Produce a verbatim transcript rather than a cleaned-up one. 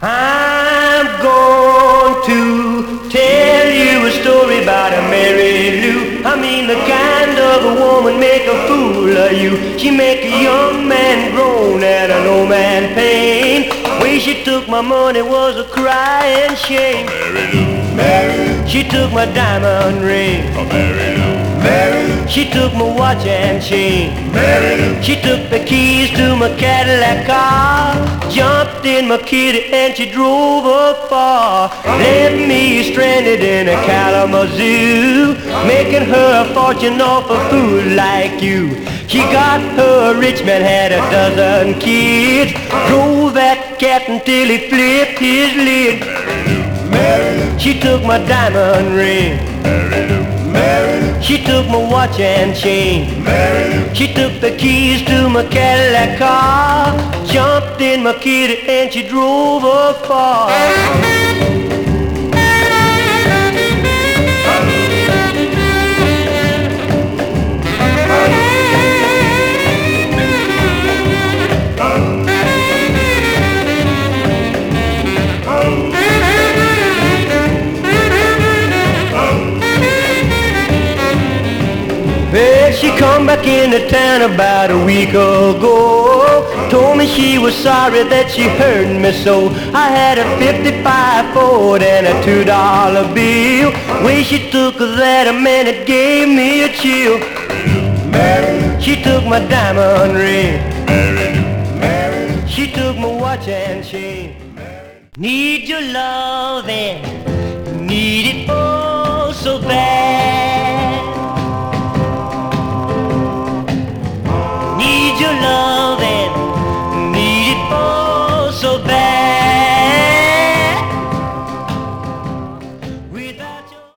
I'm going to tell you a story about a Mary Lou. I mean the kind of a woman make a fool of you. She make a young man groan and an old man pain. Way she took my money was a crying shame. Mary Lou, Mary Lou. She took my diamond ring. Oh, Mary Lou, Mary Lou. She took my watch and chain. Mary Lou. She took the keys to my Cadillac car, jumped in my kitty and she drove up far. Left me stranded in a Kalamazoo, making her a fortune off a fool like you. She got her rich man, had a dozen kids, drove that cat until he flipped his lid. Mary Lou, Mary Lou. She took my diamond ring. Mary Lou, Mary Lou. She took my watch and chain. Mary Lou. She took the keys to my Cadillac car, jumped in my kitty and she drove up far. Well, she come back into town about a week ago. Told me she was sorry that she hurt me so. I had a fifty-five Ford and a two dollar bill. Way she took that, a man, it gave me a chill. Mary Lou, She took my diamond ring. Mary Lou, Mary Lou. She took my watch and chain. Need your loving, need it oh so bad.